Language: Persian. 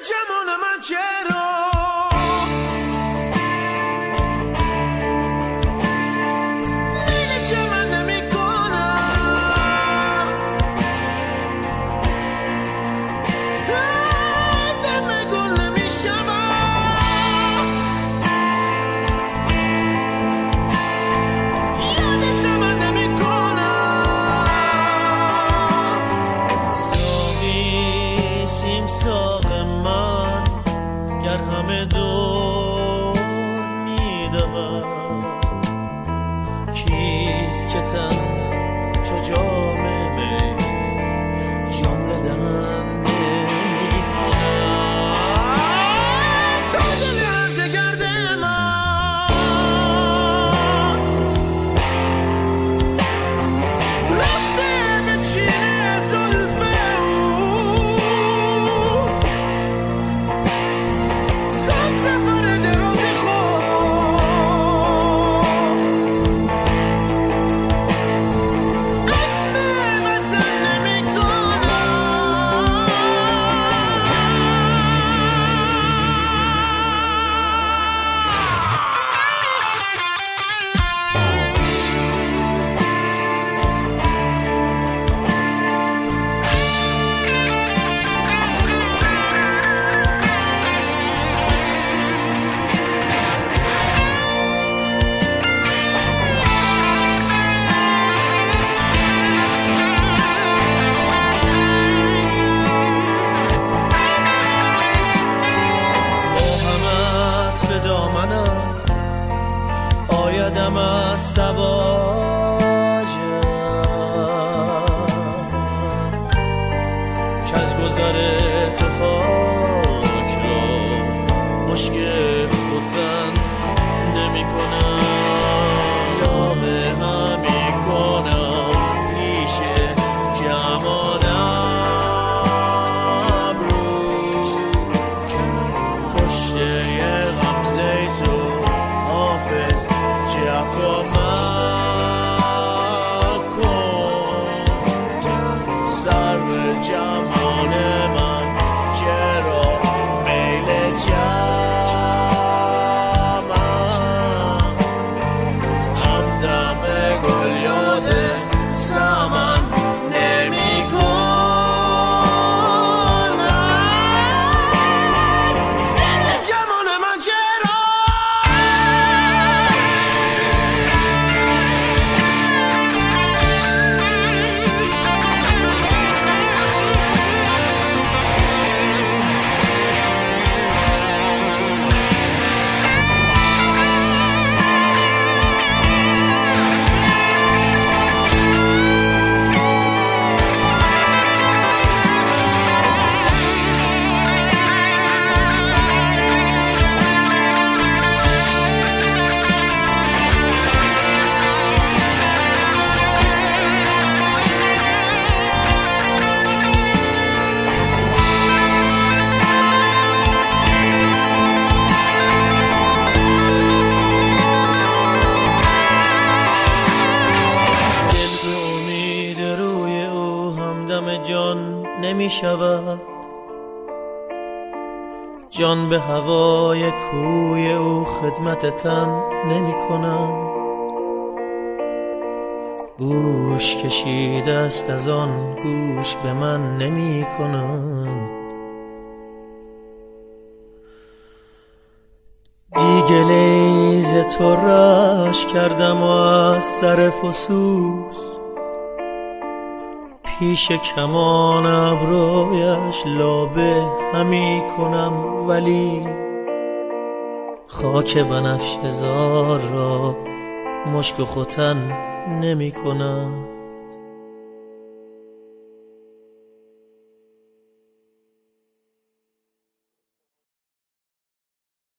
جمال من چرا همه دور میدود کیست که تن چو جام می جمله دهن نمی کند تا دل عرض گرد من رفته به چین زلف آیدم از سواجم که از گذر تو خاک را مشک خودن نمی کنم لابه همی کنم پیش جمالم روش پشت غمزه تو حافظ جفا مکن سر به جمال من چرا میل چمن همدم گل یاد سمن نمی کنم سر جمال من چرا جان نمی شود جان به هوای کوی او خدمت تن نمی کند گوش کشیده است از آن گوش به من نمی کند دیگه لیز تو رش کردم و از سر فسوس پیش کمان ابرویش لابه همی کنم ولی خاک بنفشه زار را مشک و ختن نمی کنم